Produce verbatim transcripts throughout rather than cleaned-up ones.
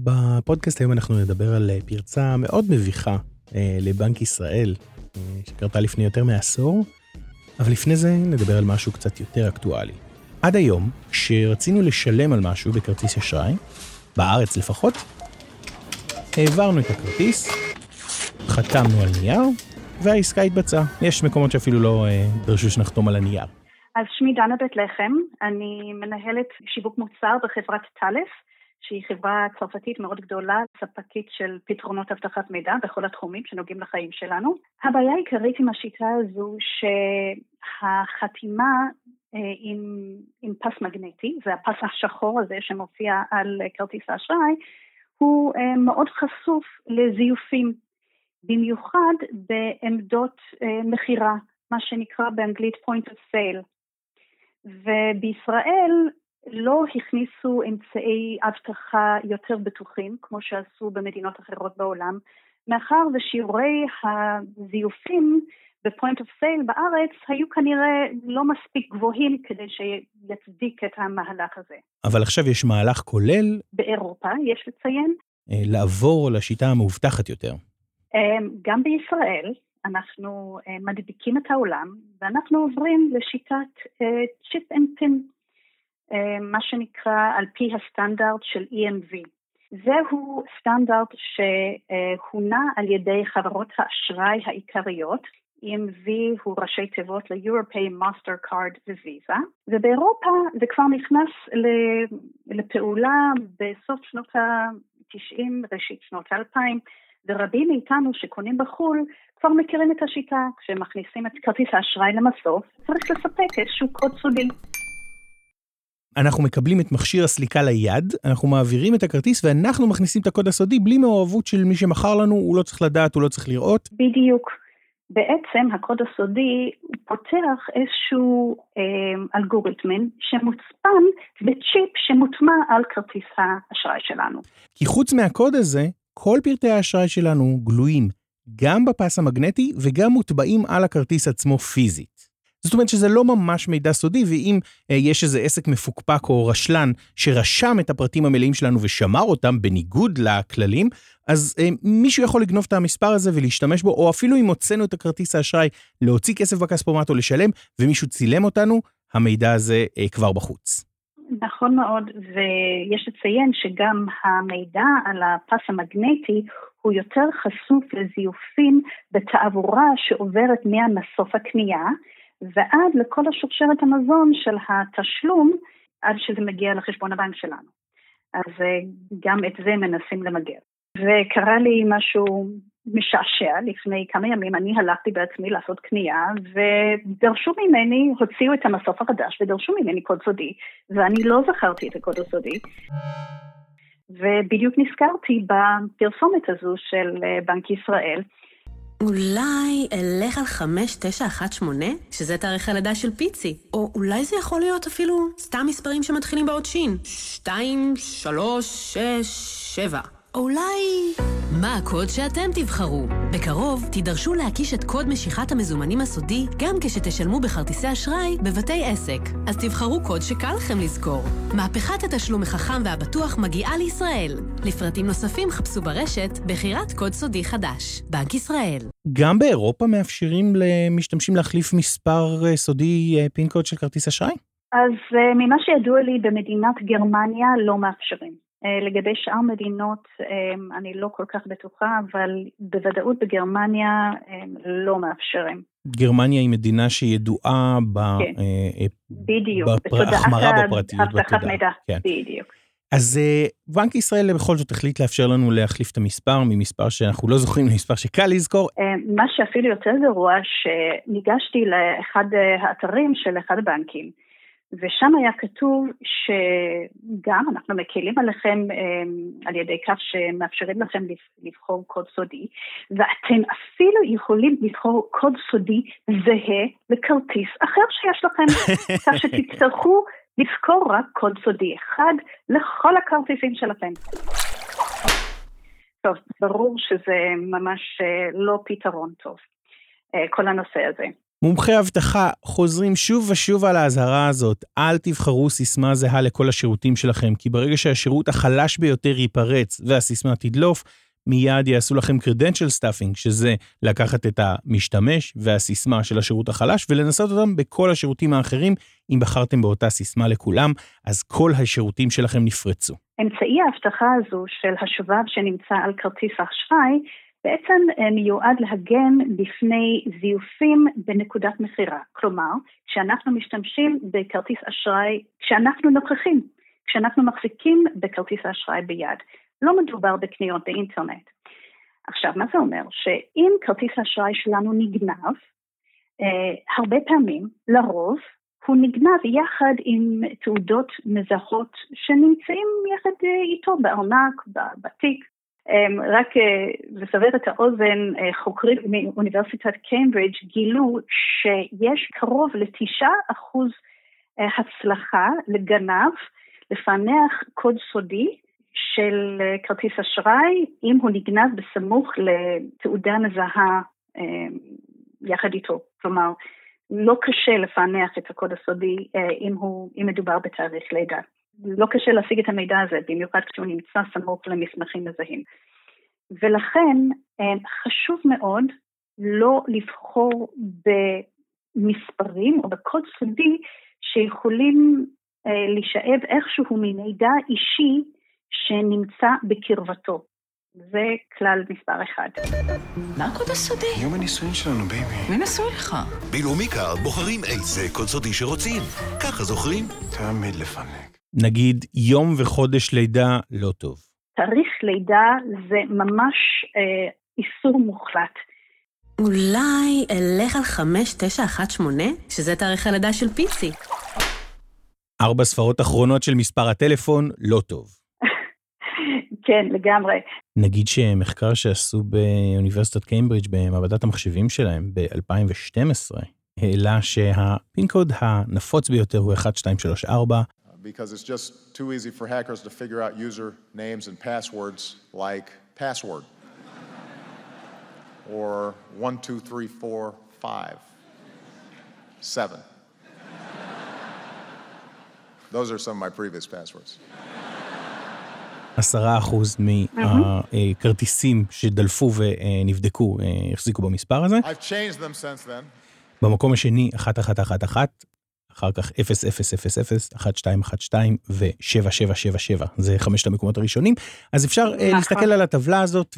בפודקאסט היום אנחנו נדבר על פרצה מאוד מביכה לבנק ישראל, שקרתה לפני יותר מעשור, אבל לפני זה נדבר על משהו קצת יותר אקטואלי. עד היום, כשרצינו לשלם על משהו בכרטיס אשראי, בארץ לפחות, העברנו את הכרטיס, חתמנו על נייר, והעסקה התבצעה. יש מקומות שאפילו לא דרשו שנחתום על הנייר. אז שמי דנה בית לחם, אני מנהלת שיווק מוצר בחברת טלף, שהיא חברה צרפתית מאוד גדולה, ספקית של פתרונות אבטחת מידע בכל התחומים שנוגעים לחיים שלנו. הבעיה העיקרית עם השיטה הזו שהחתימה עם, עם פס מגנטי, זה הפס השחור הזה שמופיע על כרטיס האשראי, הוא מאוד חשוף לזיופים, במיוחד בעמדות מחירה, מה שנקרא באנגלית point of sale. ובישראל לא הכניסו אמצעי אבטחה יותר בטוחים, כמו שעשו במדינות אחרות בעולם, מאחר ושיעורי הזיופים ב-point of sale בארץ היו כנראה לא מספיק גבוהים כדי שיצדיק את המהלך הזה. אבל עכשיו יש מהלך כולל? באירופה, יש לציין. לעבור לשיטה המאובטחת יותר. גם בישראל אנחנו מדביקים את העולם, ואנחנו עוברים לשיטת צ'יפ אנד פין, מה שנקרא על פי הסטנדרט של E M V. זהו סטנדרט שהונה על ידי חברות האשראי העיקריות. E M V הוא ראשי תיבות ל-Europay, Mastercard וויזה, ובאירופה זה כבר נכנס לפעולה בסוף שנות ה-תשעים, ראשית שנות ה-אלפיים, ורבים מאיתנו שקונים בחול כבר מכירים את השיטה. כשהם מכניסים את כרטיס האשראי למסוף, צריך לספק איזשהו קוד סודי. אנחנו מקבלים את מכשיר הסליקה ליד, אנחנו מעבירים את הכרטיס ואנחנו מכניסים את הקוד הסודי בלי מעורבות של מי שמכר לנו, הוא לא צריך לדעת, הוא לא צריך לראות. בדיוק. בעצם הקוד הסודי פותח איזשהו אה, אלגוריתמים שמוצפן בצ'יפ שמוטמע על כרטיס האשראי שלנו. כי חוץ מהקוד הזה, כל פרטי האשראי שלנו גלויים גם בפס המגנטי וגם מוטבעים על הכרטיס עצמו פיזית. זאת אומרת שזה לא ממש מידע סודי, ואם אה, יש איזה עסק מפוקפק או רשלן שרשם את הפרטים המלאים שלנו ושמר אותם בניגוד לכללים, אז אה, מישהו יכול לגנוב את המספר הזה ולהשתמש בו, או אפילו אם הוצאנו את הכרטיס האשראי להוציא כסף בכספומט או לשלם, ומישהו צילם אותנו, המידע הזה אה, כבר בחוץ. נכון מאוד, ויש לציין שגם המידע על הפס המגנטי הוא יותר חשוף לזיופים בתעבורה שעוברת מהמסוף הקנייה, ועד לכל השרשרת המזון של התשלום, עד שזה מגיע לחשבון הבנק שלנו. אז גם את זה מנסים למגר. וקרה לי משהו משעשע, לפני כמה ימים אני הלכתי בעצמי לעשות קנייה, ודרשו ממני, הוציאו את המסוף החדש, ודרשו ממני קוד סודי, ואני לא זכרתי את הקוד הסודי. ובדיוק נזכרתי בפרסומת הזו של בנק ישראל, אולי אלך על חמש תשע אחת שמונה, שזה תאריך הלידה של פיצי. או אולי זה יכול להיות אפילו סתם מספרים שמתחילים בעוד שין. שתיים, שלוש, שש, שבע. או אולי... מה הקוד שאתם תבחרו? בקרוב תידרשו להקיש את קוד משיכת המזומנים הסודי גם כשתשלמו בכרטיסי אשראי בבתי עסק. אז תבחרו קוד שקל לכם לזכור. מהפכת התשלום החכם והבטוח מגיעה לישראל. לפרטים נוספים חפשו ברשת בחירת קוד סודי חדש. בנק ישראל. גם באירופה מאפשרים למשתמשים להחליף מספר סודי פין קוד של כרטיס אשראי? אז ממה שידוע לי במדינת גרמניה לא מאפשרים. לגבי שאר מדינות אני לא כל כך בטוחה, אבל בוודאות בגרמניה לא מאפשרים. גרמניה היא מדינה שידועה בהחמרה בפרטיות. אבטחת מידע, בדיוק. אז בנק ישראל בכל זאת החליט לאפשר לנו להחליף את המספר ממספר שאנחנו לא זוכרים למספר שקל לזכור. מה שאפילו יותר גרוע, שניגשתי לאחד האתרים של אחד הבנקים, ושם היה כתוב שגם אנחנו מקלים עליכם על ידי כך שמאפשרים לכם לבחור קוד סודי, ואתם אפילו יכולים לבחור קוד סודי זהה לכרטיס אחר שיש לכם, כך שתצטרכו לזכור רק קוד סודי אחד לכל הכרטיסים שלכם. טוב, ברור שזה ממש לא פתרון טוב, כל הנושא הזה. מומחי אבטחה חוזרים שוב ושוב על ההזהרה הזאת, אל תבחרו סיסמה זהה לכל השירותים שלכם, כי ברגע שהשירות החלש ביותר ייפרץ והסיסמה תדלוף, מיד יעשו לכם credential stuffing, שזה לקחת את המשתמש והסיסמה של השירות החלש, ולנסות אותם בכל השירותים האחרים. אם בחרתם באותה סיסמה לכולם, אז כל השירותים שלכם נפרצו. אמצעי ההבטחה הזו של השבב שנמצא על כרטיס האשראי, בעצם מיועד להגן בפני זיופים בנקודת מחירה. כלומר, כשאנחנו משתמשים בכרטיס אשראי, כשאנחנו נוכחים, כשאנחנו מחזיקים בכרטיס האשראי ביד, לא מדובר בקניות באינטרנט. עכשיו, מה זה אומר? שאם כרטיס האשראי שלנו נגנב, אה, הרבה פעמים, לרוב, הוא נגנב יחד עם תעודות מזהות שנמצאים יחד איתו בארנק, בתיק. רק לסבר את האוזן, חוקרים מאוניברסיטת קיימברידג' גילו שיש קרוב לתשעה אחוז הצלחה לגנב לפענח קוד סודי של כרטיס אשראי, אם הוא נגנב בסמוך לתעודה מזהה יחד איתו. כלומר, לא קשה לפענח את הקוד הסודי אם הוא, אם מדובר בתאריך לידה. לא קשה להשיג את המידע הזה, במיוחד כשהוא נמצא סמוך למסמכים מזהים. ולכן חשוב מאוד לא לבחור במספרים או בקוד סודי שיכולים להישאב איכשהו ממידע אישי שנמצא בקרבתו. זה כלל מספר אחד. מה הקוד הסודי? יום הניסויים שלנו, בייבי. מי נשוי לך? בלאומי קארד בוחרים איזה קוד סודי שרוצים. ככה זוכרים? תמיד לפנק. נגיד יום וחודש לידה לא טוב. תאריך לידה זה ממש אה, איסור מוחלט. אולי אלך על חמש תשע אחת שמונה, שזה תאריך הלידה של פיצי. ארבע ספרות אחרונות של מספר הטלפון לא טוב. כן, לגמרי. נגיד שמחקר שעשו באוניברסיטת קיימברידג' במעבדת המחשבים שלהם ב-אלפיים ושתים עשרה, העלה שהפינקוד הנפוץ ביותר הוא אחת שתיים שלוש ארבע. Because it's just too easy for hackers to figure out user names and passwords like password. Or one, two, three, four, five, seven. Those are some of my previous passwords. עשרה אחוז מהכרטיסים שדלפו ונבדקו, החזיקו במספר הזה. I've changed them since then. במקום השני, אחת אחת אחת אחת, אחר כך אפס אפס אפס אפס, אחת שתיים אחת שתיים ו-שבע שבע שבע שבע. זה חמשת המקומות הראשונים. אז אפשר להסתכל על הטבלה הזאת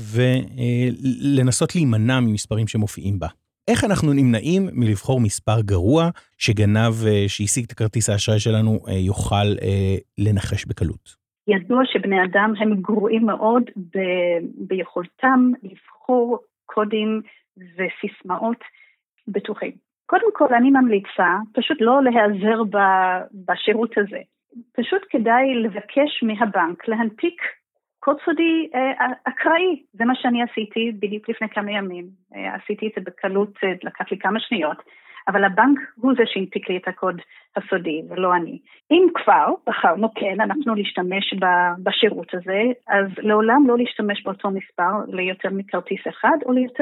ולנסות להימנע ממספרים שמופיעים בה. איך אנחנו נמנעים מלבחור מספר גרוע שגנב, שהשיג את הכרטיס האשראי שלנו, יוכל לנחש בקלות? ידוע שבני אדם הם גרועים מאוד ב- ביכולתם לבחור קודים וסיסמאות בטוחים. קודם כל אני ממליצה פשוט לא להיעזר ב- בשירות הזה. פשוט כדאי לבקש מהבנק להנפיק קוד סודי אה, אקראי. זה מה שאני עשיתי בדיוק לפני כמה ימים. אה, עשיתי את זה בקלות, אה, לקח לי כמה שניות. אבל הבנק הוא זה שהנפיק לי את הקוד הסודי, ולא אני. אם כבר בחרנו, כן, אנחנו להשתמש בשירות הזה, אז לעולם לא להשתמש באותו מספר ליותר מכרטיס אחד, או ליותר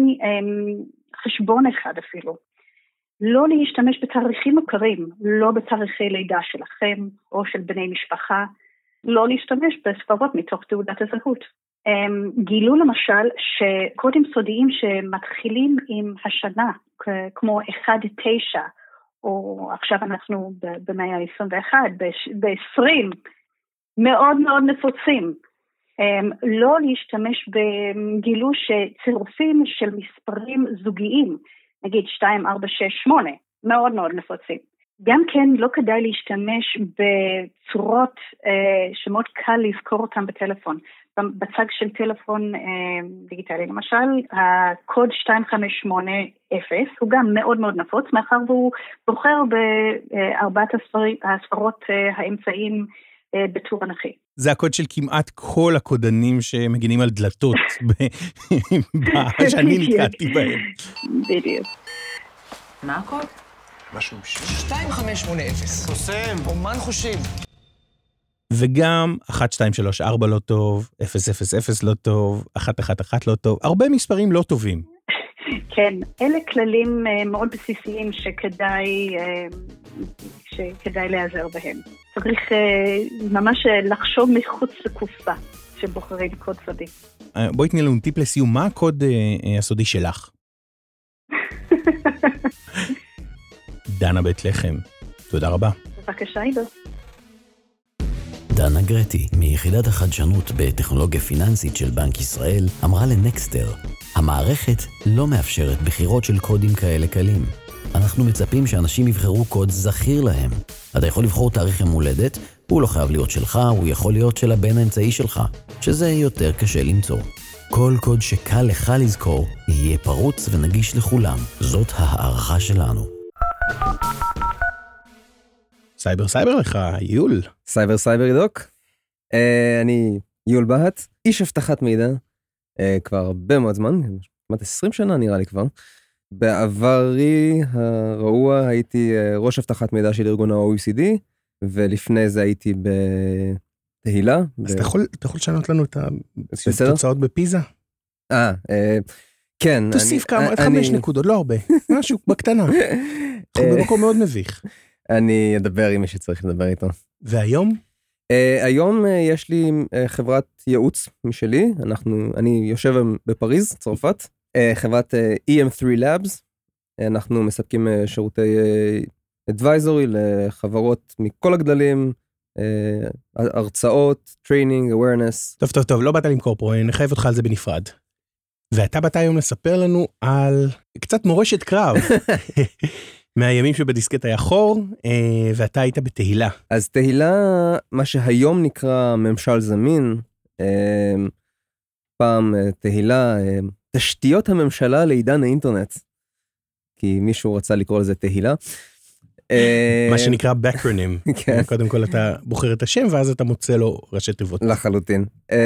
מחשבון אחד אפילו. לא להשתמש בתאריכים מוכרים, לא בתאריכי לידה שלכם, או של בני משפחה, לא להשתמש בספרות מתוך תעודת הזהות. גילו למשל שקודים סודיים שמתחילים עם השנה, כמו אחד תשע, או עכשיו אנחנו במאה ה-עשרים ואחת, ב-עשרים, מאוד מאוד נפוצים. לא להשתמש בגילו שצירופים של מספרים זוגיים, נגיד שתיים, ארבע, שש, שמונה, מאוד מאוד נפוצים. גם כן לא כדאי להשתמש בצורות שמאוד קל לזכור אותם בטלפון. בצג של טלפון דיגיטלי, למשל, הקוד שתיים חמש שמונה אפס הוא גם מאוד מאוד נפוץ, מאחר והוא בוחר בארבעת הספרות האמצעיים בטור אנכי. זה הקוד של כמעט כל הקודנים שמגינים על דלתות שאני נתקעתי בהם. בדיוק. מה הקוד? משהו שם. שתיים חמש שמונה אפס. קוסם. אומן חושים. וגם אחת שתיים שלוש ארבע לא טוב, אפס אפס אפס לא טוב, אחת אחת אחת לא טוב, הרבה מספרים לא טובים. כן, אלה כללים מאוד בסיסיים שכדאי, שכדאי להיעזר בהם. צריך ממש לחשוב מחוץ לקופסה שבוחרים קוד סודי. בואי תני לנו טיפ לסיום, מה הקוד הסודי שלך? דנה בית לחם, תודה רבה. בבקשה, עידו. דנה גרטי, מיחידת החדשנות בטכנולוגיה פיננסית של בנק ישראל, אמרה לנקסטר, המערכת לא מאפשרת בחירות של קודים כאלה קלים. אנחנו מצפים שאנשים יבחרו קוד זכיר להם. אתה יכול לבחור תאריך יום הולדת, הוא לא חייב להיות שלך, הוא יכול להיות של הבן האמצעי שלך, שזה יותר קשה למצוא. כל קוד שקל לך לזכור, יהיה פרוץ ונגיש לכולם. זאת הערכה שלנו. סייבר סייבר לך, יול. סייבר סייבר ידוק. Uh, אני יול בהט, איש הבטחת מידע, uh, כבר הרבה מאוד זמן, כמעט עשרים שנה נראה לי כבר. בעברי הרעוע הייתי uh, ראש הבטחת מידע של ארגון ה-או אי סי די, ולפני זה הייתי בתהילה. אז ב... אתה, יכול, אתה יכול לשנות לנו את התוצאות בפיזה? אה, uh, כן. תוסיף כמה, עד חמש נקודות, לא הרבה. משהו בקטנה. אנחנו במקום מאוד מביך. אני אדבר עם מי שצריך לדבר איתו. והיום? Uh, היום uh, יש לי uh, חברת ייעוץ משלי, אנחנו, אני יושב בפריז, צרפת, uh, חברת uh, אי אם תרי Labs, uh, אנחנו מספקים uh, שירותי uh, advisory לחברות מכל הגדלים, uh, הרצאות, training, awareness. טוב, טוב, טוב, לא באת למכור פה, נחייב אותך על זה בנפרד. ואתה באת היום לספר לנו על קצת מורשת קרב. מהימים שבדיסקט היה חור, ואתה היית בתהילה. אז תהילה, מה שהיום נקרא ממשל זמין, פעם תהילה, תשתיות הממשלה לעידן האינטרנט, כי מישהו רצה לקרוא לזה תהילה. מה שנקרא backronym. קודם כל אתה בוחר את השם, ואז אתה מוצא לו ראשי תיבות. לחלוטין.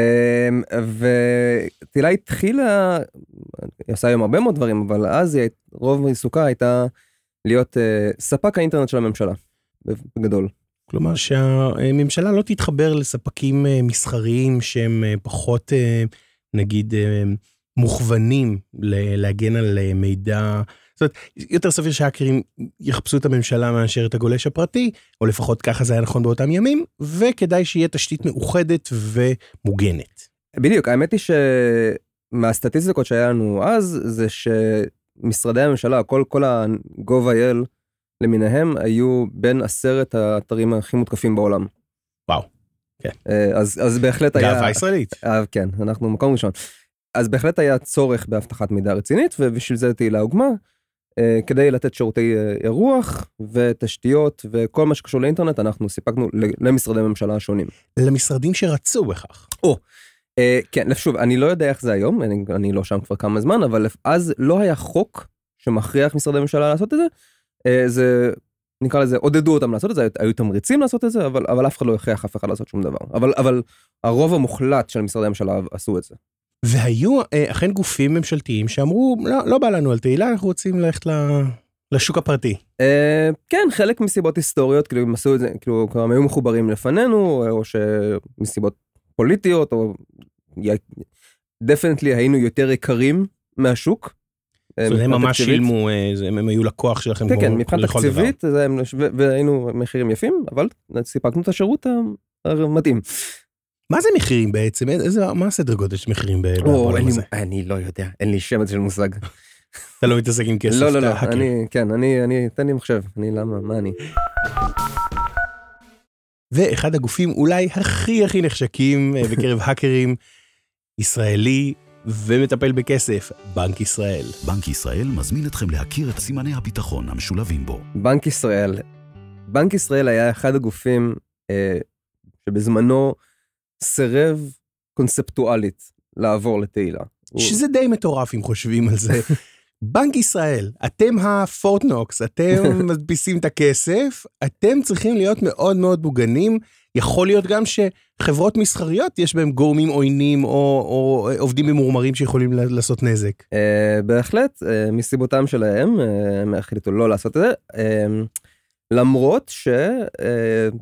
ותהילה התחילה, היא עושה היום הרבה מאוד דברים, אבל אז רוב עיסוקה הייתה להיות uh, ספק האינטרנט של הממשלה, בגדול. כלומר שהממשלה לא תתחבר לספקים uh, מסחריים שהם uh, פחות, uh, נגיד, uh, מוכוונים להגן על uh, מידע. זאת אומרת, יותר סביר שהאקרים יחפשו את הממשלה מאשר את הגולש הפרטי, או לפחות ככה זה היה נכון באותם ימים, וכדאי שיהיה תשתית מאוחדת ומוגנת. בדיוק, האמת היא שמהסטטיסטיקות שהיה לנו אז, זה ש... משרדי הממשלה, כל, כל ה-gov.il למיניהם, היו בין עשרת האתרים הכי מותקפים בעולם. וואו. כן. אז, אז בהחלט היה... גאווה ישראלית. כן, אנחנו מקום ראשון. אז בהחלט היה צורך בהבטחת מידע רצינית, ובשביל זה תהילה הוקמה, כדי לתת שירותי אירוח ותשתיות, וכל מה שקשור לאינטרנט, אנחנו סיפקנו למשרדי הממשלה השונים. למשרדים שרצו בכך. או, Uh, כן, שוב, אני לא יודע איך זה היום, אני, אני לא שם כבר כמה זמן, אבל אז לא היה חוק שמכריח משרדי ממשלה לעשות את זה, uh, זה, נקרא לזה, עודדו אותם לעשות את זה, היו תמריצים לעשות את זה, אבל, אבל אף אחד לא הכריח אף אחד לעשות שום דבר, אבל, אבל הרוב המוחלט של משרדי הממשלה עשו את זה. והיו uh, אכן גופים ממשלתיים שאמרו, לא, לא בא לנו על תהילה, אנחנו רוצים ללכת לשוק הפרטי. Uh, כן, חלק מסיבות היסטוריות, כאילו הם עשו את זה, כאילו הם היו מחוברים לפנינו, או שמסיבות פוליטיות, או דפנטלי היינו יותר יקרים מהשוק. הם ממש שילמו, הם היו לקוח שלכם. כן, כן, מבחינת תקציבית, והיינו מחירים יפים, אבל סיפקנו את השירות המתאים. מה זה מחירים בעצם? מה הסדר גודל של מחירים בעולם הזה? אני לא יודע, אין לי שם של מושג. אתה לא מתעסק עם כסף? לא, לא, לא, כן, אני, תן לי מחשב, אני למה, מה אני? ואחד הגופים אולי הכי הכי נחשקים בקרב האקרים, ישראלי ומטפל בכסף, בנק ישראל. בנק ישראל מזמין אתכם להכיר את סימני הביטחון המשולבים בו. בנק ישראל. בנק ישראל היה אחד הגופים אה, שבזמנו סירב קונספטואלית לעבור לתהילה. שזה די מטורף אם חושבים על זה. בנק ישראל, אתם הפורטנוקס, אתם מדפיסים את הכסף, אתם צריכים להיות מאוד מאוד מוגנים, יכול להיות גם שחברות מסחריות יש בהם גורמים עוינים או, או עובדים ממורמרים שיכולים לעשות נזק. Uh, בהחלט, uh, מסיבותם שלהם, uh, הם החליטו לא לעשות את זה, uh, למרות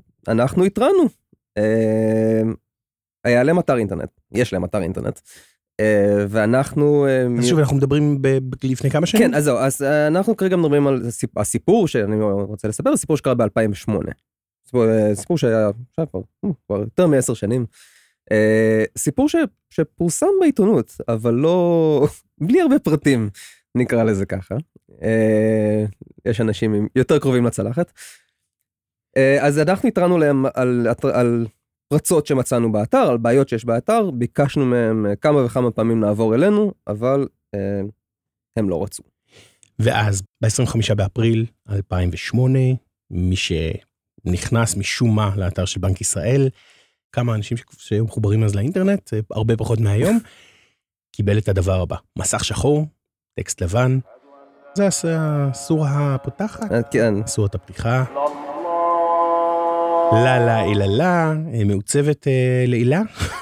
שאנחנו uh, התרענו. Uh, היה להם אתר אינטרנט, יש להם אתר אינטרנט, ואנחנו... אז שוב, אנחנו מדברים לפני כמה שנים? כן, אז זהו, אז אנחנו כרגע מדברים על הסיפור שאני רוצה לספר, הסיפור שקרה ב-אלפיים ושמונה. סיפור שהיה כבר יותר מעשר שנים. סיפור שפורסם בעיתונות, אבל לא... בלי הרבה פרטים, נקרא לזה ככה. יש אנשים יותר קרובים לצלחת. אז אנחנו התרענו להם על... על פרצות שמצאנו באתר, על בעיות שיש באתר, ביקשנו מהם כמה וכמה פעמים לעבור אלינו, אבל אה, הם לא רצו. ואז ב-עשרים וחמישה באפריל אלפיים ושמונה, מי שנכנס משום מה לאתר של בנק ישראל, כמה אנשים שהיו מחוברים אז לאינטרנט, הרבה פחות מהיום, קיבל את הדבר הבא. מסך שחור, טקסט לבן, זה הסורה הפותחת, כן. סורת הפתיחה. לה לה אילה לה, מעוצבת לעילה.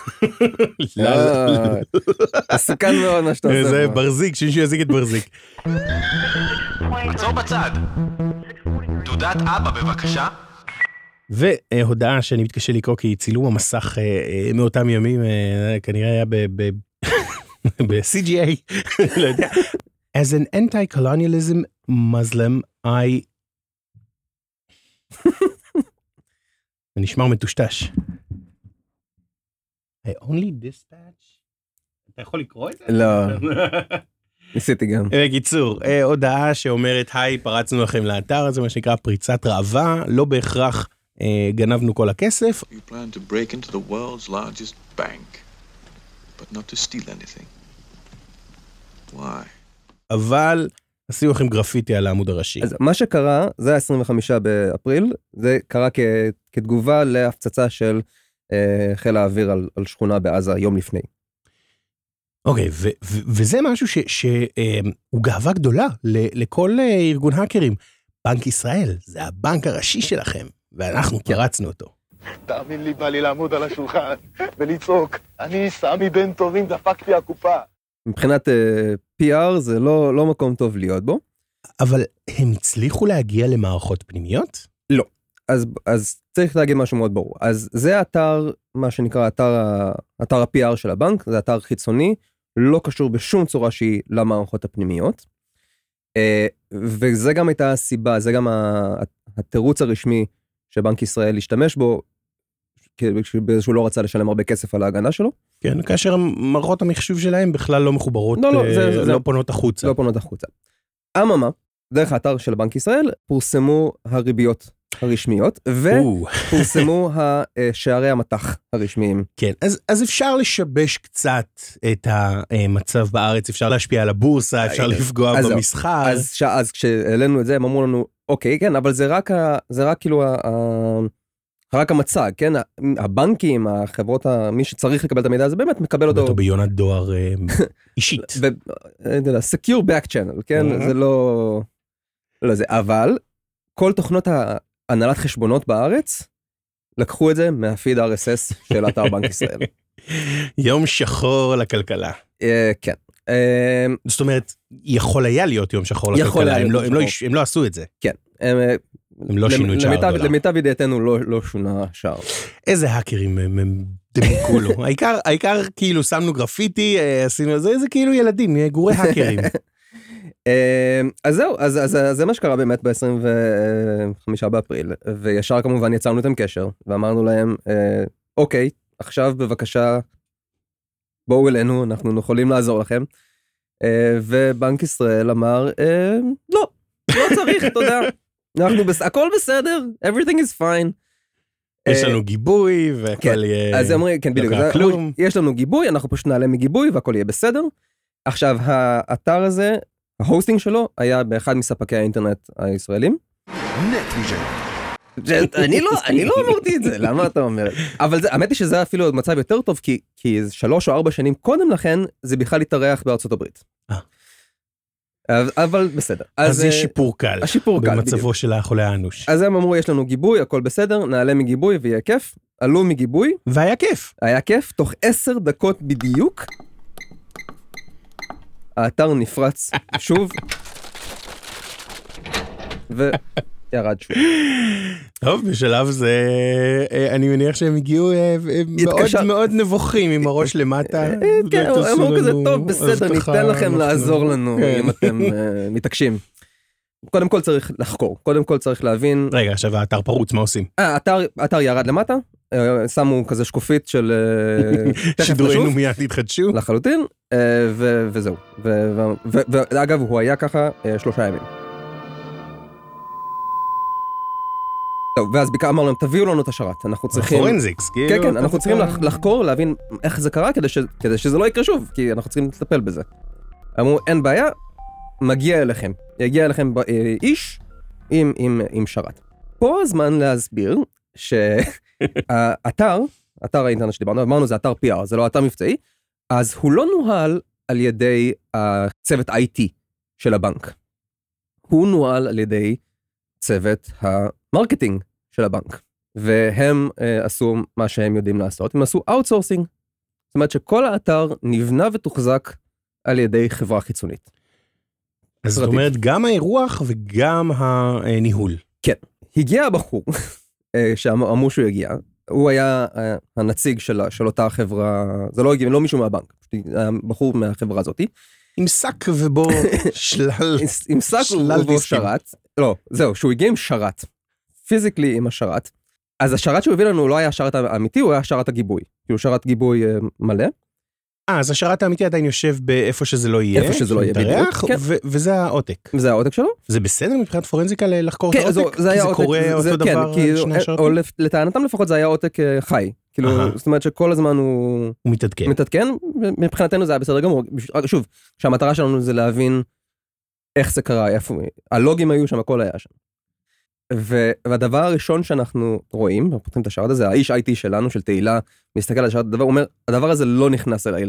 מסוכן מאוד מה שאתה עושה. זה ברזיק, שמישהו יזיק את ברזיק. עצור בצד. תעודת אבא בבקשה. והודעה שאני מתקשה לקרוא כי צילום המסך מאותם ימים, כנראה היה ב-סי ג'י איי, לא יודע. As an anti-colonialism Muslim, I... זה נשמר מטושטש. I only dispatch? אתה יכול לקרוא את זה? לא. ניסיתי גם. בקיצור, הודעה שאומרת, היי, פרצנו לכם לאתר, זה מה שנקרא פריצת ראווה, לא בהכרח גנבנו כל הכסף. You plan to break into the world's largest bank, but not to steal anything. Why? אבל עשינו לכם גרפיטי על העמוד הראשי. אז מה שקרה, זה ה-עשרים וחמישה באפריל, זה קרה כ- כתגובה להפצצה של אה, חיל האוויר על, על שכונה בעזה יום לפני. אוקיי, ו- ו- וזה משהו ש- ש- אה, הוא גאווה גדולה ל- לכל אה, ארגון האקרים. בנק ישראל, זה הבנק הראשי שלכם, ואנחנו פרצנו אותו. תאמין לי, בא לי לעמוד על השולחן ולצעוק, אני סמי בן טובים, דפקתי הקופה. מבחינת פי אר זה לא, לא מקום טוב להיות בו. אבל הם הצליחו להגיע למערכות פנימיות? לא. אז, אז צריך להגיד משהו מאוד ברור. אז זה אתר, מה שנקרא אתר, אתר ה-פי אר של הבנק, זה אתר חיצוני, לא קשור בשום צורה שהיא למערכות הפנימיות. וזה גם הייתה הסיבה, זה גם התירוץ הרשמי שבנק ישראל השתמש בו, שהוא לא רצה לשלם הרבה כסף על ההגנה שלו. כן, כאשר מערכות המחשוב שלהם בכלל לא מחוברות, לא, לא, זה, זה, לא פונות החוצה. לא פונות החוצה. אממה, דרך האתר של בנק ישראל, פורסמו הריביות הרשמיות, ופורסמו שערי המתח הרשמיים. כן, אז, אז אפשר לשבש קצת את המצב בארץ, אפשר להשפיע על הבורסה, אפשר לפגוע אז במסחר. אז, אז כשאלינו את זה, הם אמרו לנו, אוקיי, כן, אבל זה רק, זה רק כאילו ה... רק המצג, כן? הבנקים, החברות, מי שצריך לקבל את המידע הזה, באמת מקבל אותו... אותו ביונת דואר אישית. Secure back channel, כן? זה לא... לא זה, אבל כל תוכנות הנהלת חשבונות בארץ, לקחו את זה מהפיד אר אס אס של אתר בנק ישראל. יום שחור לכלכלה. כן. זאת אומרת, יכול היה להיות יום שחור לכלכלה, הם לא עשו את זה. כן. הם לא שינו את שער הדולר. למיטב ידיעתנו לא שונה שער. איזה האקרים הם דמיקו לו. העיקר כאילו שמנו גרפיטי, עשינו זה, זה כאילו ילדים, גורי האקרים. אז זהו, אז זה מה שקרה באמת ב-עשרים וחמישה באפריל, וישר כמובן יצרנו איתם קשר, ואמרנו להם, אוקיי, עכשיו בבקשה, בואו אלינו, אנחנו יכולים לעזור לכם. ובנק ישראל אמר, לא, לא צריך, תודה. אנחנו בס... הכל בסדר, everything is fine. יש לנו גיבוי, והכל יהיה... אז אומרים, כן, בדיוק, יש לנו גיבוי, אנחנו פשוט נעלה מגיבוי, והכל יהיה בסדר. עכשיו, האתר הזה, ההוסטינג שלו, היה באחד מספקי האינטרנט הישראלים. אני לא, אני לא אמרתי את זה, למה אתה אומר? אבל האמת היא שזה אפילו עוד מצב יותר טוב, כי שלוש או ארבע שנים קודם לכן, זה בכלל התארח בארצות הברית. אבל בסדר. אז יש שיפור קל. השיפור קל. במצבו של החולה האנוש. אז הם אמרו, יש לנו גיבוי, הכל בסדר, נעלה מגיבוי ויהיה כיף. עלו מגיבוי. והיה כיף. היה כיף, תוך עשר דקות בדיוק. האתר נפרץ שוב. ירד שוב. טוב, בשלב זה, אני מניח שהם הגיעו מאוד מאוד נבוכים עם הראש למטה. כן, הם אמרו כזה, טוב, בסדר, ניתן לכם לעזור לנו אם אתם מתעקשים. קודם כל צריך לחקור, קודם כל צריך להבין... רגע, עכשיו האתר פרוץ, מה עושים? האתר ירד למטה, שמו כזה שקופית של... שידורינו מיד התחדשו. לחלוטין, וזהו. ואגב, הוא היה ככה שלושה ימים. טוב, ואז ביקר אמר להם, תביאו לנו את השרת, אנחנו צריכים... פורנזיקס, כאילו... כן, כן, אנחנו צריכים לחקור, להבין איך זה קרה, כדי שזה לא יקרה שוב, כי אנחנו צריכים לטפל בזה. אמרו, אין בעיה, מגיע אליכם. יגיע אליכם איש עם, עם, עם שרת. פה הזמן להסביר שהאתר, אתר האינטרנט שדיברנו, אמרנו זה אתר פי אר, זה לא אתר מבצעי, אז הוא לא נוהל על ידי הצוות איי טי של הבנק. הוא נוהל על ידי צוות המרקטינג של הבנק. והם uh, עשו מה שהם יודעים לעשות, הם עשו אאוטסורסינג. זאת אומרת שכל האתר נבנה ותוחזק על ידי חברה חיצונית. אז זאת אומרת, גם האירוח וגם הניהול. כן. הגיע הבחור, שאמרו שהוא יגיע, הוא היה הנציג של, של אותה חברה, זה לא הגיע, לא מישהו מהבנק, הבחור מהחברה הזאת. עם סק ובו שלל, עם סק ובו שרת, לא, זהו, שהוא הגיע עם שרת, פיזיקלי עם השרת, אז השרת שהוא הביא לנו לא היה השרת האמיתי, הוא היה שרת הגיבוי, כאילו שרת גיבוי מלא, אה, אז השרת האמיתי עדיין יושב באיפה שזה לא יהיה. איפה שזה לא יהיה, בדיוק. וזה העותק. וזה העותק שלו. זה בסדר מבחינת פורנזיקה לחקור את העותק? כי זה קורה אותו דבר שני השרתים? לטענתם לפחות זה היה עותק חי. כאילו, זאת אומרת שכל הזמן הוא... הוא מתעדכן. מתעדכן, מבחינתנו זה היה בסדר גמור. שוב, שהמטרה שלנו זה להבין איך זה קרה, איפה... הלוגים היו שם, הכל היה שם. והדבר הראשון שאנחנו רואים, פותחים את השרת הזה, האיש איי טי שלנו, של תהילה, מסתכל על השרת, הדבר, הוא אומר, הדבר הזה לא נכנס אליי,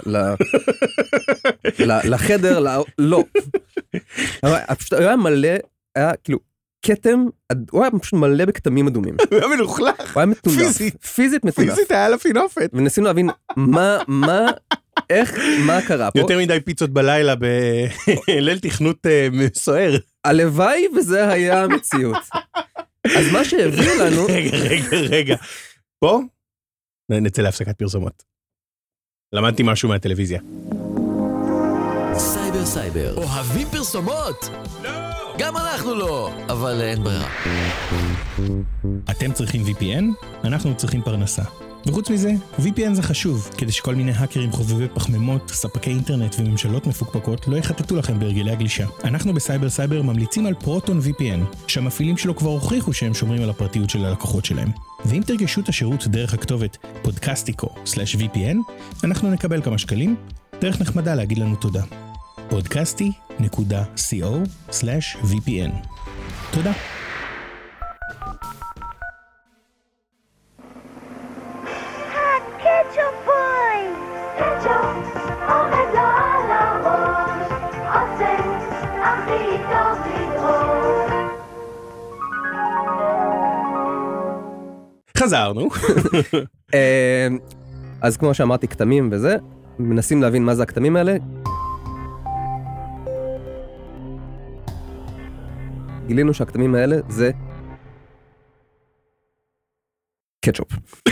לחדר, לא. פשוט היה מלא, היה כאילו, כתם, הוא היה פשוט מלא בכתמים אדומים. הוא היה מלוכלך. הוא היה מטונף. פיזית. פיזית מטונף. פיזית היה לה פינופת. וניסינו להבין מה, מה, איך, מה קרה פה. יותר מדי פיצות בלילה בליל תכנות סוער. הלוואי וזה היה המציאות. אז מה שהביא לנו... רגע, רגע, רגע. פה נצא להפסקת פרסומות. למדתי משהו מהטלוויזיה. סייבר סייבר. אוהבים פרסומות? לא! גם אנחנו לא, אבל אין ברירה. אתם צריכים וי פי אן? אנחנו צריכים פרנסה. וחוץ מזה, וי פי אן זה חשוב, כדי שכל מיני האקרים חובבי פחמימות, ספקי אינטרנט וממשלות מפוקפקות לא יחטטו לכם בהרגלי הגלישה. אנחנו בסייבר סייבר ממליצים על פרוטון וי פי אן, שהמפעילים שלו כבר הוכיחו שהם שומרים על הפרטיות של הלקוחות שלהם. ואם תרגשו את השירות דרך הכתובת פודקאסטיקו סלש וי פי אן, אנחנו נקבל כמה שקלים, דרך נחמדה להגיד לנו תודה. פודקאסטי נקודה סי או סלש וי פי אן. תודה. חזרנו. אז כמו שאמרתי, כתמים וזה, מנסים להבין מה זה הכתמים האלה. גילינו שהכתמים האלה זה קטשופ.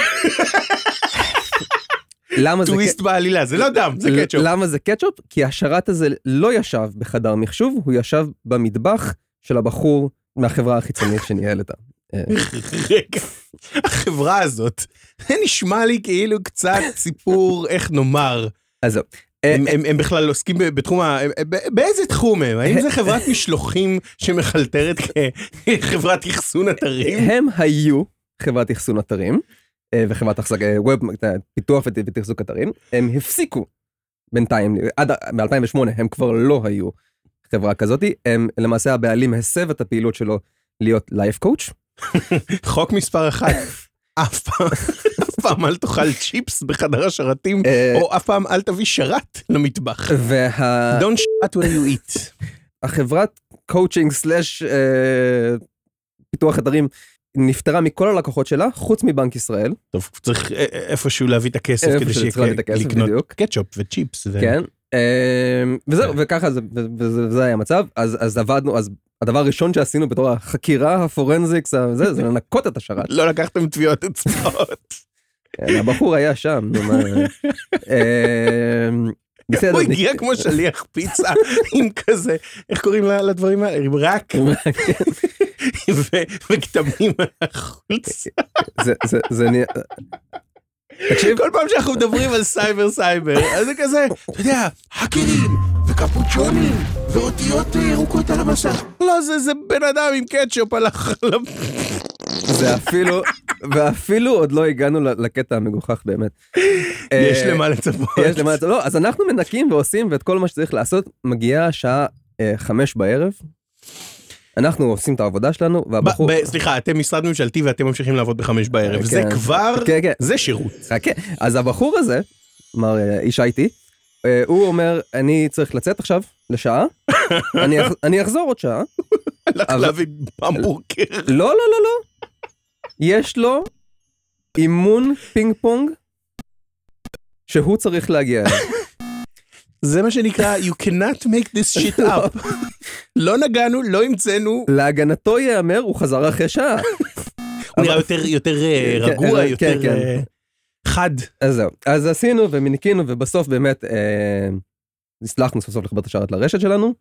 למה זה טוויסט בעלילה, זה לא דם, זה קטשופ. למה זה קטשופ? כי השרת הזה לא ישב בחדר מחשוב, הוא ישב במטבח של הבחור מהחברה החיצונית שניהל אותה. רגע, החברה הזאת, זה נשמע לי כאילו קצת סיפור, איך נאמר. אז זהו. הם בכלל עוסקים בתחום, באיזה תחום הם? האם זה חברת משלוחים שמחלטרת כחברת אחסון אתרים? הם היו חברת אחסון אתרים, וחברת פיתוח ותחזוק אתרים, הם הפסיקו בינתיים, עד ב-אלפיים ושמונה הם כבר לא היו חברה כזאת, הם למעשה הבעלים הסב את הפעילות שלו להיות לייף קואוץ'. חוק מספר אחת, אף פעם, אף פעם אל תאכל צ'יפס בחדר השרתים, או אף פעם אל תביא שרת למטבח. Don't shut when you eat. החברת קואוצ'ינג סלש פיתוח אתרים נפטרה מכל הלקוחות שלה, חוץ מבנק ישראל. טוב, צריך איפשהו להביא את הכסף כדי שיהיה לקנות קטשופ וצ'יפס. כן, וזהו, וככה זה היה המצב, אז עבדנו, אז הדבר הראשון שעשינו בתור החקירה הפורנזיקס, זה, זה לנקות את השרת. לא לקחתם טביעות אצבעות. הבחור היה שם. הוא הגיע כמו שליח פיצה, עם כזה, איך קוראים לדברים האלה? עם רק, וכתמים על החולצה. זה נהיה... תקשיב, כל פעם שאנחנו מדברים על סייבר סייבר, אז זה כזה, אתה יודע, האקרים, וקפוצ'ונים, ואותיות ירוקות על המסך. לא, זה זה בן אדם עם קטשופ על החלב. זה אפילו, ואפילו עוד לא הגענו לקטע המגוחך באמת. יש למה לצפות. יש למה לצפות. לא, אז אנחנו מנקים ועושים, ואת כל מה שצריך לעשות, מגיעה שעה חמש בערב. אנחנו עושים את העבודה שלנו, והבחור... סליחה, אתם משרד ממשלתי ואתם ממשיכים לעבוד בחמש בערב. זה כבר, זה שירות. אז הבחור הזה, מר איש איי-טי, הוא אומר, אני צריך לצאת עכשיו לשעה, אני אחזור עוד שעה. הלך להביא במבורקר. לא, לא, לא, לא. יש לו אימון פינג פונג שהוא צריך להגיע אליו. זה מה שנקרא, you cannot make this shit up. לא נגענו, לא המצאנו. להגנתו יאמר, הוא חזר אחרי שעה. הוא נראה יותר רגוע, יותר חד. אז זהו. אז עשינו ומניקינו, ובסוף באמת הצלחנו סוף סוף לחבר את השרת לרשת שלנו,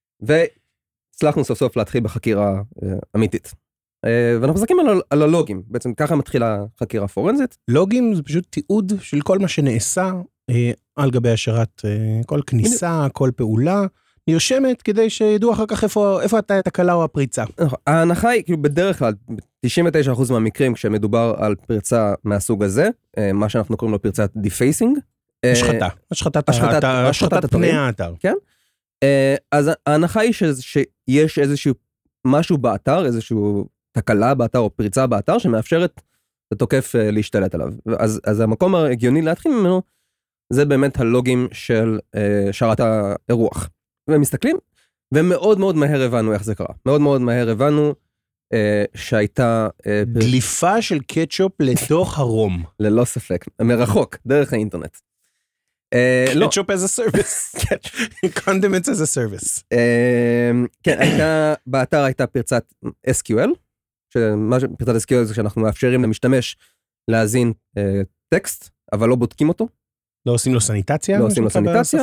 והצלחנו סוף סוף להתחיל בחקירה אמיתית. ואנחנו מסתכלים על הלוגים, בעצם ככה מתחילה חקירה פורנזית. לוגים זה פשוט תיעוד של כל מה שנעשה על גבי השרת, כל כניסה, כל פעולה, נרשמת כדי שידעו אחר כך איפה, איפה אתה התקלה או הפריצה. ההנחה היא, כאילו בדרך כלל, תשעים ותשעה אחוז מהמקרים כשמדובר על פריצה מהסוג הזה, מה שאנחנו קוראים לו פריצת דיפייסינג. השחתה, השחתת פני האתר. כן. אז ההנחה היא שיש איזשהו משהו באתר, איזשהו תקלה באתר או פריצה באתר שמאפשרת לתוקף להשתלט עליו. אז, אז המקום ההגיוני להתחיל ממנו, זה באמת הלוגים של uh, שרת האירוח. ומסתכלים, ומאוד מאוד מהר הבנו איך זה קרה. מאוד מאוד מהר הבנו uh, שהייתה... Uh, דליפה של קטשופ לתוך הרום. ללא ספק. מרחוק, דרך האינטרנט. קטשופ as a service. Condiments as a service. כן, הייתה, באתר הייתה פרצת אס קיו אל, פרצת אס קיו אל זה שאנחנו מאפשרים למשתמש להזין טקסט, אבל לא בודקים אותו. לא עושים לו סניטציה? לא עושים לו סניטציה.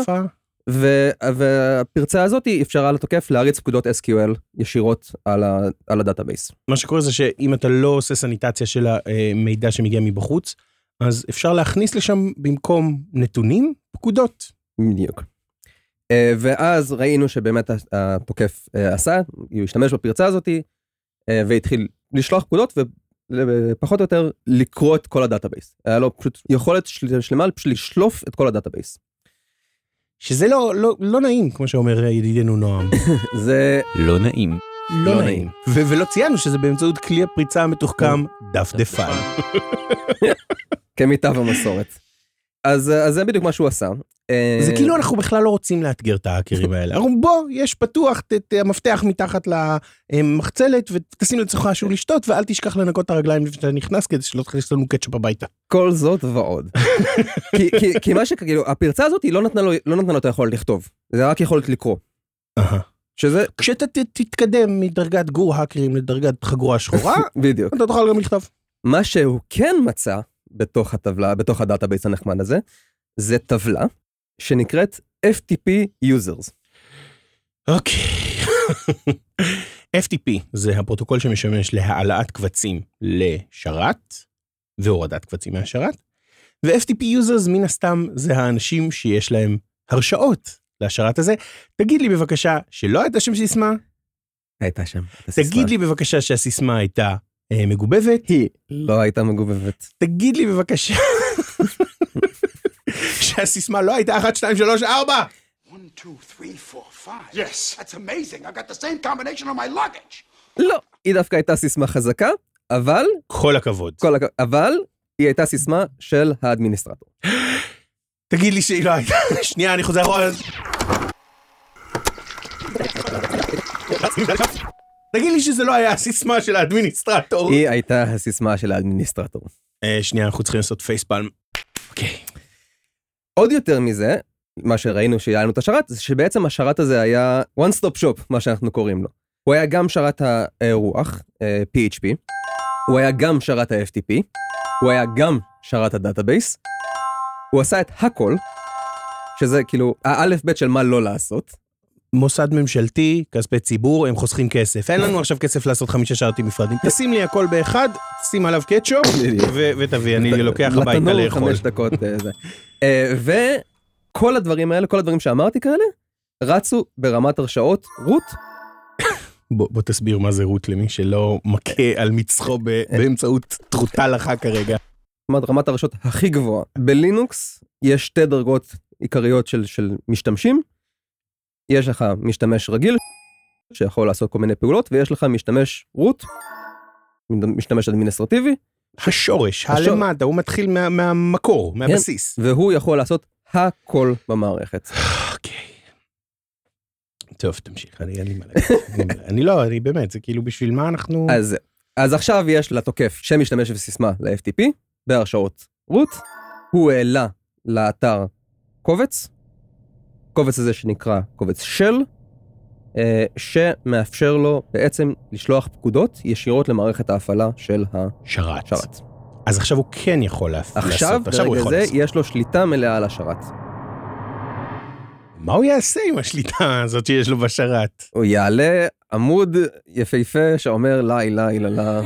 והפרצה הזאת אפשרה לתוקף להריץ פקודות אס קיו אל ישירות על הדאטאבייס. מה שקורה זה שאם אתה לא עושה סניטציה של המידע שמגיע מבחוץ, אז אפשר להכניס לשם במקום נתונים, פקודות. בדיוק. ואז ראינו שבאמת התוקף עשה, הוא השתמש בפרצה הזאת, והתחיל לשלוח פקודות, ופחות או יותר לקרוא את כל הדאטאבייס. היה לו פשוט יכולת שלמה פשוט לשלוף את כל הדאטאבייס. שזה לא, לא, לא נעים, כמו שאומר ידידנו נועם. זה לא נעים. לא נעים. ולא ציינו שזה באמצעות כלי הפריצה המתוחכם, דפדפן. כמיטב המסורת. אז, אז זה בדיוק מה שהוא עשה. זה כאילו אנחנו בכלל לא רוצים לאתגר את ההאקרים האלה. אנחנו בוא, יש פתוח, את המפתח מתחת למחצלת, ותשים לצורך שהוא לשתות, ואל תשכח לנקות את הרגליים לפני שאתה נכנס, כדי שלא תכניס לנו קטשופ הביתה. כל זאת ועוד. כי, כי, כי מה שכאילו, הפרצה הזאת היא לא נתנה לו, לא נתנה לו את היכולת לכתוב. זה רק יכולת לקרוא. שזה... כשאתה תתקדם מדרגת גור האקרים לדרגת חגורה שחורה, בדיוק. אתה תוכל גם לכתוב. מה שהוא כן מצא בתוך הטבלה, בתוך הדאטאבייס הנחמד הזה, זה טבלה שנקראת אף טי פי users. אוקיי. אף טי פי זה הפרוטוקול שמשמש להעלאת קבצים לשרת, והורדת קבצים מהשרת, ו-אף טי פי users מן הסתם זה האנשים שיש להם הרשאות לשרת הזה. תגיד לי בבקשה שלא הייתה שם סיסמה. הייתה שם. תגיד לי בבקשה שהסיסמה הייתה אה, מגובבת. היא לא הייתה מגובבת. תגיד לי בבקשה שהסיסמה לא הייתה אחת, שתיים, שלוש, ארבע. one, two, three, four, five. Yes, that's amazing. I got the same combination on my luggage. לא, היא דווקא הייתה סיסמה חזקה, אבל... כל הכבוד. כל הכבוד. אבל היא הייתה סיסמה של האדמיניסטרטור. תגיד לי שהיא לא הייתה. שנייה, אני חוזר אחורה. תגיד לי שזה לא היה הסיסמה של האדמיניסטרטור. היא הייתה הסיסמה של האדמיניסטרטור. שנייה, אנחנו צריכים לעשות פייספלם. אוקיי. עוד יותר מזה, מה שראינו שהיה לנו את השרת, זה שבעצם השרת הזה היה one stop shop, מה שאנחנו קוראים לו. הוא היה גם שרת הרוח, פי אייץ' פי, הוא היה גם שרת ה-אף טי פי, הוא היה גם שרת הדאטאבייס, הוא עשה את הכל, שזה כאילו האלף בית של מה לא לעשות. מוסד ממשלתי, כספי ציבור, הם חוסכים כסף. אין לנו עכשיו כסף לעשות חמישה שרתים נפרדים. תשים לי הכל באחד, שים עליו קטשופ, ותביא, אני לוקח הביתה לאכול. חמש דקות. וכל הדברים האלה, כל הדברים שאמרתי כאלה, רצו ברמת הרשאות רות. בוא תסביר מה זה רות למי שלא מכה על מצחו באמצעות טרוטה לך כרגע. רמת הרשאות הכי גבוהה. בלינוקס יש שתי דרגות עיקריות של משתמשים. יש לך משתמש רגיל, שיכול לעשות כל מיני פעולות, ויש לך משתמש רות, משתמש אדמיניסטרטיבי. השורש, הלמטה, הוא מתחיל מה, מהמקור, מהבסיס. והוא יכול לעשות הכל במערכת. אוקיי. טוב, תמשיך, אני אין לי מה להגיד. אני לא, אני באמת, זה כאילו בשביל מה אנחנו... אז, אז עכשיו יש לתוקף שם משתמש וסיסמה ל-אף טי פי, בהרשאות רות, הוא העלה לאתר קובץ, קובץ הזה שנקרא קובץ של, שמאפשר לו בעצם לשלוח פקודות ישירות למערכת ההפעלה של השרת. שרת. אז עכשיו הוא כן יכול לעשות. עכשיו, ברגע זה, יש לו שליטה מלאה על השרת. מה הוא יעשה עם השליטה הזאת שיש לו בשרת? הוא יעלה עמוד יפהפה שאומר לה אילה אילה לה.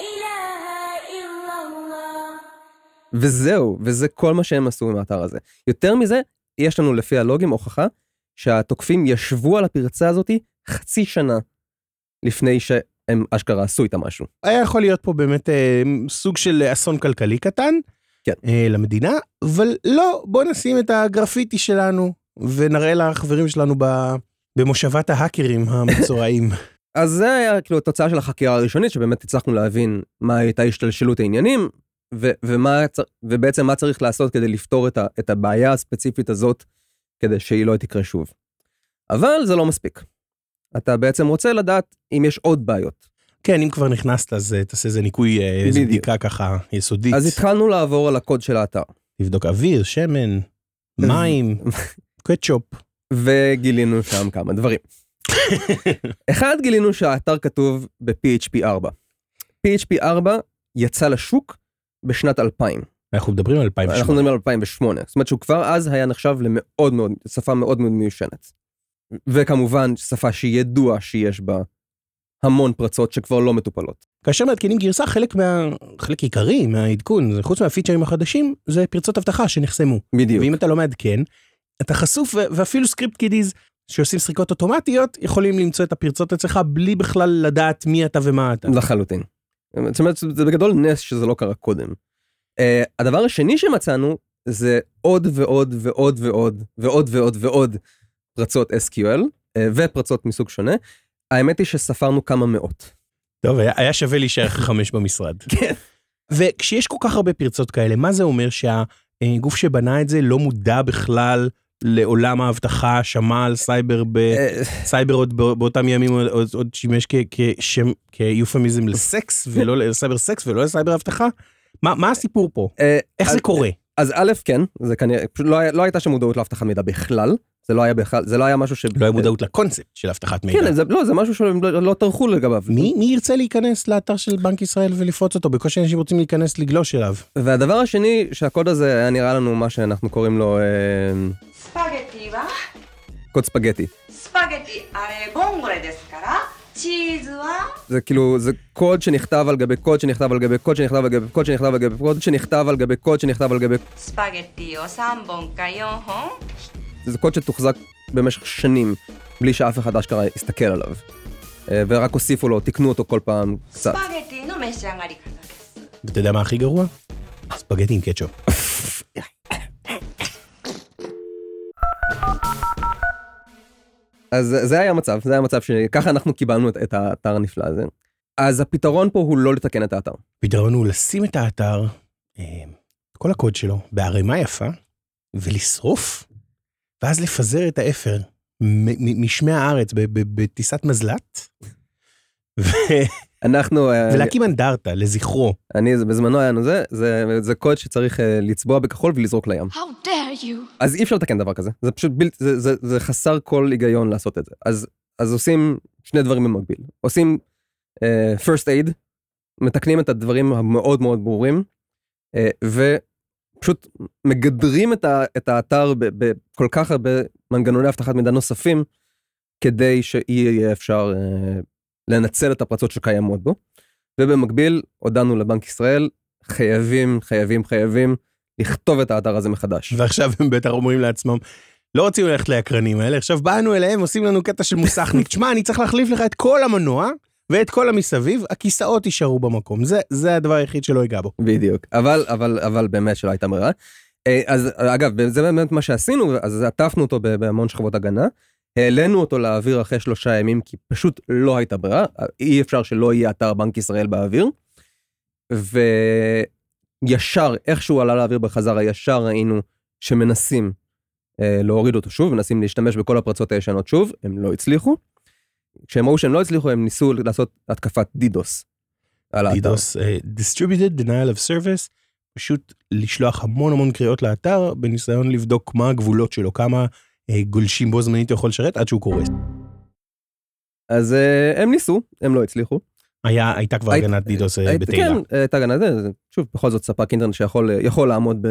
וזהו, וזה כל מה שהם עשו עם האתר הזה. יותר מזה, יש לנו לפי הלוגים הוכחה שהתוקפים ישבו על הפרצה הזאת חצי שנה לפני שהם אשכרה עשו איתה משהו. היה יכול להיות פה באמת אה, סוג של אסון כלכלי קטן כן. אה, למדינה, אבל לא, בוא נשים את הגרפיטי שלנו ונראה לחברים שלנו ב, במושבת ההאקרים המצורעים. אז זה היה כאילו התוצאה של החקירה הראשונית, שבאמת הצלחנו להבין מה הייתה השתלשלות העניינים, ו- ומה, ובעצם מה צריך לעשות כדי לפתור את, ה- את הבעיה הספציפית הזאת, כדי שהיא לא תקרה שוב. אבל זה לא מספיק. אתה בעצם רוצה לדעת אם יש עוד בעיות. כן, אם כבר נכנסת, אז תעשה איזה ניקוי, איזה בדיקה ככה יסודית. אז התחלנו לעבור על הקוד של האתר. לבדוק אוויר, שמן, מים, קטשופ. וגילינו שם כמה דברים. אחד, גילינו שהאתר כתוב ב-פי אייץ' פי ארבע. פי אייץ' פי ארבע יצא לשוק בשנת אלפיים. אנחנו מדברים על אלפיים ושמונה. אנחנו מדברים על אלפיים ושמונה. זאת אומרת שהוא כבר אז היה נחשב למאוד מאוד, שפה מאוד מאוד מיושנת. וכמובן שפה שידוע שיש בה המון פרצות שכבר לא מטופלות. כאשר מעדכנים גרסה, חלק מה, חלק עיקרי מהעדכון, חוץ מהפיצ'רים החדשים, זה פרצות הבטחה שנחסמו. בדיוק. ואם אתה לא מעדכן, אתה חשוף, ואפילו סקריפט קידיז שעושים סריקות אוטומטיות, יכולים למצוא את הפרצות אצלך בלי בכלל לדעת מי אתה ומה אתה. לחלוטין. זאת אומרת, זה בגדול נס שזה לא קרה קודם. Uh, הדבר השני שמצאנו, זה עוד ועוד ועוד ועוד ועוד ועוד ועוד פרצות אס קיו אל, uh, ופרצות מסוג שונה. האמת היא שספרנו כמה מאות. טוב, היה, היה שווה להישאר חמש במשרד. כן. וכשיש כל כך הרבה פרצות כאלה, מה זה אומר שהגוף שבנה את זה לא מודע בכלל לעולם ההבטחה, שמע על סייבר, סייבר עוד באותם ימים עוד, עוד שימש כשם, כיופמיזם לסקס, ולא לסייבר סקס, ולא לסייבר הבטחה? מה, מה הסיפור פה? איך זה קורה? אז א', כן, זה כנראה, לא, לא הייתה שם מודעות להבטחת מידע בכלל, זה לא היה בכלל, זה לא היה משהו ש... לא היה מודעות לקונספט של הבטחת מידע. כן, זה, לא, זה משהו שהם לא, לא טרחו לגביו. מי, מי ירצה להיכנס לאתר של בנק ישראל ולפרוץ אותו? בקושי אנשים רוצים להיכנס לגלוש אליו. והדבר השני, שהקוד הזה היה נראה לנו מה שאנחנו קוראים לו... ספגטי, ווה? קוד ספגטי. ספגטי, הרי בונגולה דסקרה, צ'יז ווה? זה כאילו, זה קוד שנכתב על גבי קוד שנכתב על גבי קוד שנכתב על גבי קוד שנכתב על גבי קוד שנכתב על גבי קוד שנכתב על גבי... ספגטי או סמבון קיון, הון? זה קוד שתוחזק במשך שנים, בלי שאף אחד אשכרה יסתכל עליו. ורק הוסיפו לו, תקנו אותו כל פעם קצת. ספגטי נו משאגרי קטה. ואתה יודע מה הכי גרוע? ספגטי עם קטשופ. אז זה היה המצב, זה היה המצב שככה אנחנו קיבלנו את, את האתר הנפלא הזה. אז הפתרון פה הוא לא לתקן את האתר. הפתרון הוא לשים את האתר, כל הקוד שלו, בערימה יפה, ולשרוף, ואז לפזר את האפר משמי הארץ בטיסת מזלת, אנחנו... ולהקים אנדרטה לזכרו. אני, בזמנו היה לנו זה, זה, זה קוד שצריך לצבוע בכחול ולזרוק לים. How dare you? אז אי אפשר לתקן דבר כזה. זה פשוט בלתי, זה, זה, זה חסר כל היגיון לעשות את זה. אז אז עושים שני דברים במקביל. עושים uh, first aid, מתקנים את הדברים המאוד מאוד ברורים, uh, ופשוט מגדרים את, ה, את האתר בכל כך הרבה מנגנוני הבטחת מידע נוספים, כדי שיהיה אפשר uh, לנצל את הפרצות שקיימות בו. ובמקביל, הודענו לבנק ישראל, חייבים, חייבים, חייבים, לכתוב את האתר הזה מחדש. ועכשיו הם בטח אומרים לעצמם, לא רוצים ללכת להקרנים האלה, עכשיו באנו אליהם, עושים לנו קטע של מוסכניק, תשמע, אני צריך להחליף לך את כל המנוע, ואת כל המסביב, הכיסאות יישארו במקום, זה, זה הדבר היחיד שלא ייגע בו. בדיוק, אבל, אבל, אבל באמת שלא הייתה מראה. אז אגב, זה באמת מה שעשינו, אז עטפנו אותו בהמון שכבות הגנה, העלינו אותו לאוויר אחרי שלושה ימים, כי פשוט לא הייתה ברירה, אי אפשר שלא יהיה אתר בנק ישראל באוויר, וישר, איכשהו עלה לאוויר בחזרה, ישר ראינו שמנסים אה, להוריד אותו שוב, מנסים להשתמש בכל הפרצות הישנות שוב, הם לא הצליחו, כשהם ראו שהם לא הצליחו, הם ניסו לעשות התקפת דידוס על האתר. דידוס, uh, Distributed Denial of Service, פשוט לשלוח המון המון קריאות לאתר, בניסיון לבדוק מה הגבולות שלו, כמה גולשים בו זמנית הוא יכול לשרת עד שהוא קורס. אז הם ניסו, הם לא הצליחו. היה, הייתה כבר הגנת דידוס בתהילה. כן, הייתה הגנת, שוב, בכל זאת ספק אינטרנט שיכול לעמוד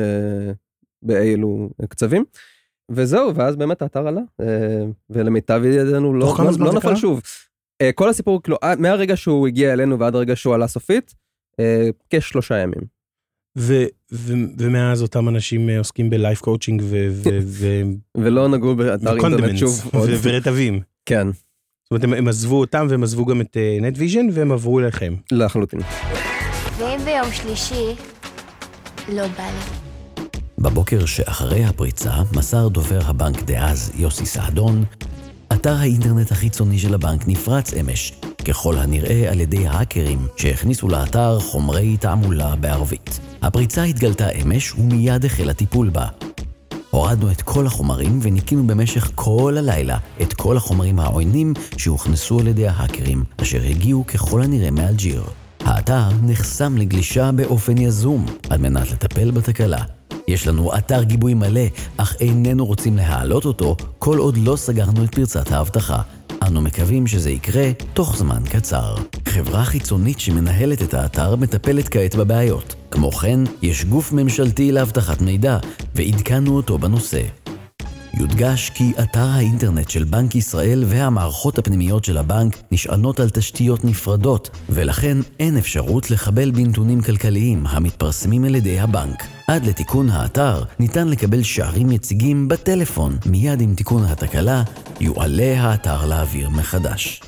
באילו קצבים, וזהו, ואז באמת האתר עלה, ולמיטב ידינו לא נפל שוב. כל הסיפור, מהרגע שהוא הגיע אלינו ועד הרגע שהוא עלה סופית, כשלושה ימים. ו- ו- ומאז אותם אנשים עוסקים בלייף קואוצ'ינג ו- ו- ו- ולא נגעו באתר אינטרנט שוב. ו- ורטבים. כן. זאת אומרת, הם, הם עזבו אותם והם עזבו גם את uh, נטוויז'ן והם עברו אליכם. לחלוטין. ואם ביום שלישי, לא בא לי. בבוקר שאחרי הפריצה, מסר דובר הבנק דאז יוסי סעדון, אתר האינטרנט החיצוני של הבנק נפרץ אמש, ככל הנראה על ידי האקרים שהכניסו לאתר חומרי תעמולה בערבית. הפריצה התגלתה אמש ומיד החל הטיפול בה. הורדנו את כל החומרים וניקינו במשך כל הלילה את כל החומרים העוינים שהוכנסו על ידי ההאקרים, אשר הגיעו ככל הנראה מאלג'יר. האתר נחסם לגלישה באופן יזום על מנת לטפל בתקלה. יש לנו אתר גיבוי מלא, אך איננו רוצים להעלות אותו כל עוד לא סגרנו את פרצת ההבטחה. אנו מקווים שזה יקרה תוך זמן קצר. חברה חיצונית שמנהלת את האתר מטפלת כעת בבעיות. כמו כן, יש גוף ממשלתי להבטחת מידע, ועדכנו אותו בנושא. יודגש כי אתר האינטרנט של בנק ישראל והמערכות הפנימיות של הבנק נשענות על תשתיות נפרדות, ולכן אין אפשרות לחבל בנתונים כלכליים המתפרסמים על ידי הבנק. עד לתיקון האתר ניתן לקבל שערים יציגים בטלפון. מיד עם תיקון התקלה יועלה האתר לאוויר מחדש.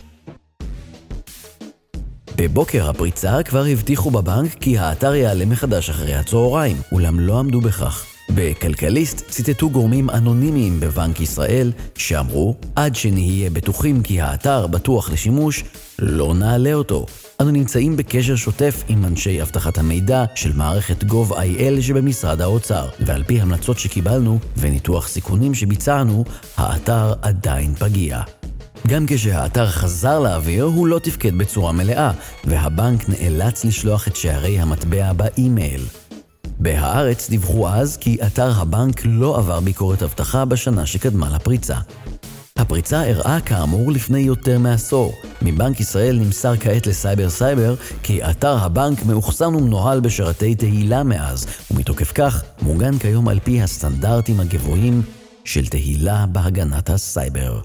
בבוקר הפריצה כבר הבטיחו בבנק כי האתר יעלה מחדש אחרי הצהריים, אולם לא עמדו בכך. בכלכליסט ציטטו גורמים אנונימיים בבנק ישראל שאמרו, עד שנהיה בטוחים כי האתר בטוח לשימוש, לא נעלה אותו. אנו נמצאים בקשר שוטף עם אנשי הבטחת המידע של מערכת גוב איי אל שבמשרד האוצר, ועל פי המלצות שקיבלנו וניתוח סיכונים שביצענו, האתר עדיין פגיע. גם כשהאתר חזר לאוויר הוא לא תפקד בצורה מלאה, והבנק נאלץ לשלוח את שערי המטבע באימייל. בהארץ דיווחו אז כי אתר הבנק לא עבר ביקורת אבטחה בשנה שקדמה לפריצה. הפריצה הראה כאמור לפני יותר מעשור. מבנק ישראל נמסר כעת לסייבר סייבר כי אתר הבנק מאוחסן ומנוהל בשרתי תהילה מאז, ומתוקף כך מוגן כיום על פי הסטנדרטים הגבוהים של תהילה בהגנת הסייבר.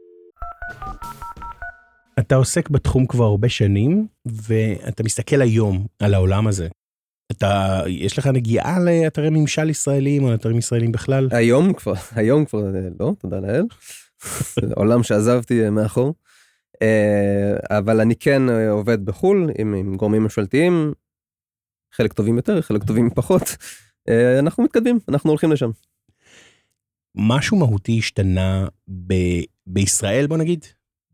אתה עוסק בתחום כבר הרבה שנים, ואתה מסתכל היום על העולם הזה. אתה, יש לך נגיעה לאתרי ממשל ישראלים, או לאתרים ישראלים בכלל? היום כבר, היום כבר לא, תודה לאל. עולם שעזבתי מאחור. אבל אני כן עובד בחול, עם, עם גורמים ממשלתיים, חלק טובים יותר, חלק טובים פחות. אנחנו מתקדמים, אנחנו הולכים לשם. משהו מהותי השתנה ב- בישראל, בוא נגיד?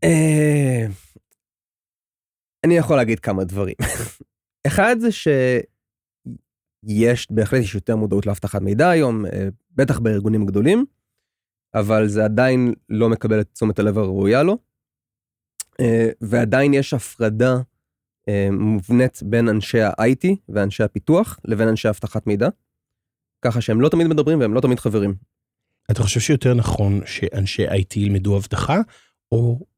אני יכול להגיד כמה דברים. אחד זה שיש, בהחלט יש יותר מודעות להבטחת מידע היום, בטח בארגונים גדולים, אבל זה עדיין לא מקבל את תשומת הלב הראויה לו, ועדיין יש הפרדה מובנית בין אנשי ה-איי טי ואנשי הפיתוח, לבין אנשי הבטחת מידע, ככה שהם לא תמיד מדברים והם לא תמיד חברים. אתה חושב שיותר נכון שאנשי איי טי ילמדו הבטחה, או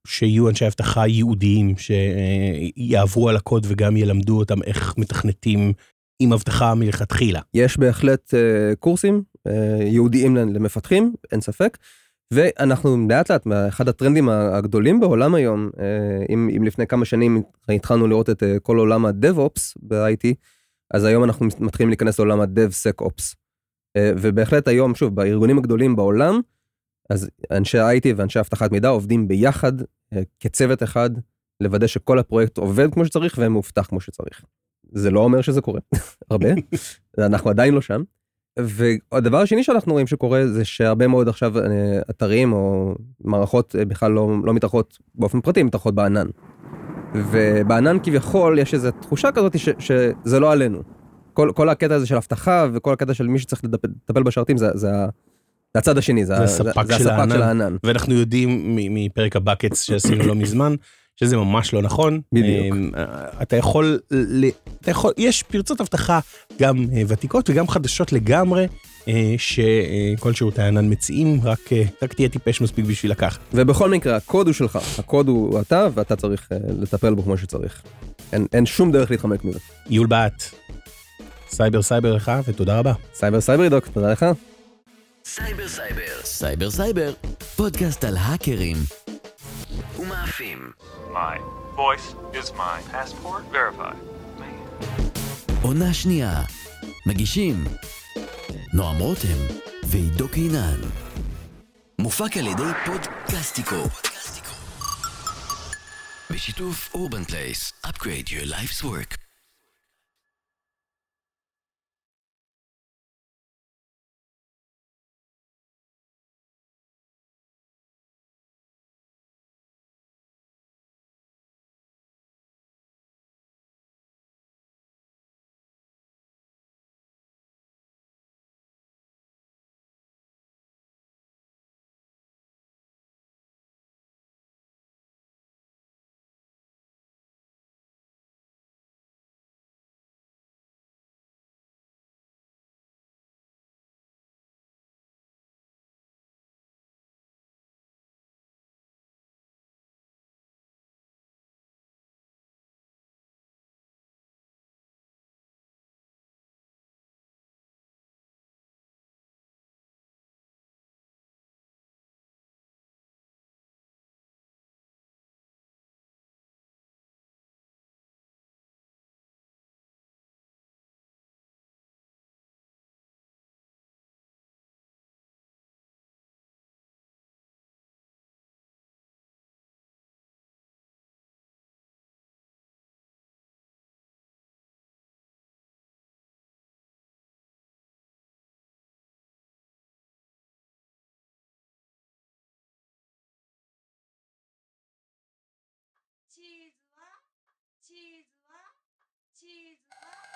שיהיו אנשי אבטחה ייעודיים שיעברו על הקוד וגם ילמדו אותם איך מתכנתים עם אבטחה מלכתחילה? יש בהחלט uh, קורסים uh, ייעודיים למפתחים, אין ספק, ואנחנו לאט לאט, אחד הטרנדים הגדולים בעולם היום, uh, אם, אם לפני כמה שנים התחלנו לראות את uh, כל עולם ה-DevOps ב-איי טי, אז היום אנחנו מתחילים להיכנס לעולם ה-DevSecOps. Uh, ובהחלט היום, שוב, בארגונים הגדולים בעולם, אז אנשי ה-איי טי ואנשי אבטחת מידע עובדים ביחד, uh, כצוות אחד, לוודא שכל הפרויקט עובד כמו שצריך והם מובטח כמו שצריך. זה לא אומר שזה קורה, הרבה, אנחנו עדיין לא שם. והדבר השני שאנחנו רואים שקורה, זה שהרבה מאוד עכשיו אתרים או מערכות בכלל לא, לא מתארחות באופן פרטי, מתארחות בענן. ובענן כביכול יש איזו תחושה כזאת ש, שזה לא עלינו. כל, כל הקטע הזה של הבטחה וכל הקטע של מי שצריך לטפל בשרתים, זה, זה, זה הצד השני, זה, זה זה, הספק, זה של, הספק הענן. של הענן. ואנחנו יודעים מפרק הבקטס שעשינו לא מזמן, שזה ממש לא נכון. בדיוק. אתה יכול, אתה יכול, יש פרצות הבטחה גם ותיקות וגם חדשות לגמרי, שכל שירותי הענן מציעים, רק, רק תהיה טיפש מספיק בשביל לקחת. ובכל מקרה, הקוד הוא שלך, הקוד הוא אתה, ואתה צריך לטפל בו כמו שצריך. אין, אין שום דרך להתחמק מזה. יול בת, סייבר סייבר לך, ותודה רבה. סייבר סייבר דוק, תודה לך. סייבר סייבר. סייבר סייבר, פודקאסט על האקרים ומאפים. My voice is my passport. Verify. עונה שנייה. מגישים נועם רותם ועידו קינן. מופק על ידי פודקאסטיקו. בשיתוף אורבן פלייס. Upgrade your life's work. cheese, cheese, cheese.